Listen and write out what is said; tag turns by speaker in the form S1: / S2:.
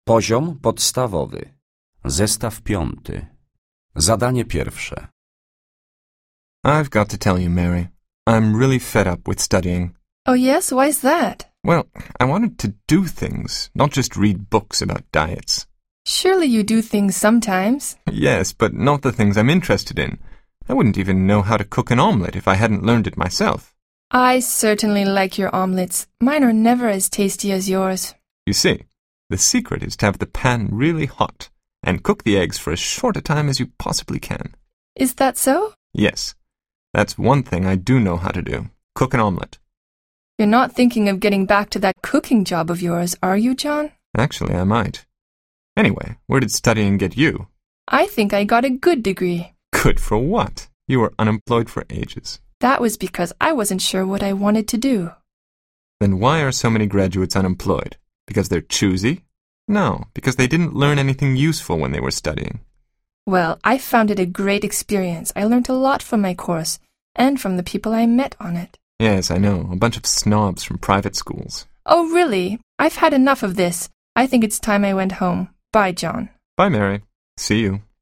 S1: Poziom podstawowy. Zestaw 5. Zadanie pierwsze.
S2: I've got to tell you, Mary, I'm really fed up with studying.
S3: Oh yes, why's that?
S2: Well, I wanted to do things, not just read books about diets.
S3: Surely you do things sometimes.
S2: Yes, but not the things I'm interested in. I wouldn't even know how to cook an omelette if I hadn't learned it myself.
S3: I certainly like your omelets. Mine are never as tasty as yours.
S2: You see, the secret is to have the pan really hot and cook the eggs for as short a time as you possibly can.
S3: Is that so?
S2: Yes, that's one thing I do know how to do. Cook an omelette.
S3: You're not thinking of getting back to that cooking job of yours, are you, John?
S2: Actually, I might. Anyway, where did studying get you?
S3: I think I got a good degree.
S2: Good for what? You were unemployed for ages.
S3: That was because I wasn't sure what I wanted to do.
S2: Then why are so many graduates unemployed? Because they're choosy? No, because they didn't learn anything useful when they were studying.
S3: Well, I found it a great experience. I learned a lot from my course and from the people I met on it.
S2: Yes, I know. A bunch of snobs from private schools.
S3: Oh, really? I've had enough of this. I think it's time I went home. Bye, John.
S2: Bye, Mary. See you.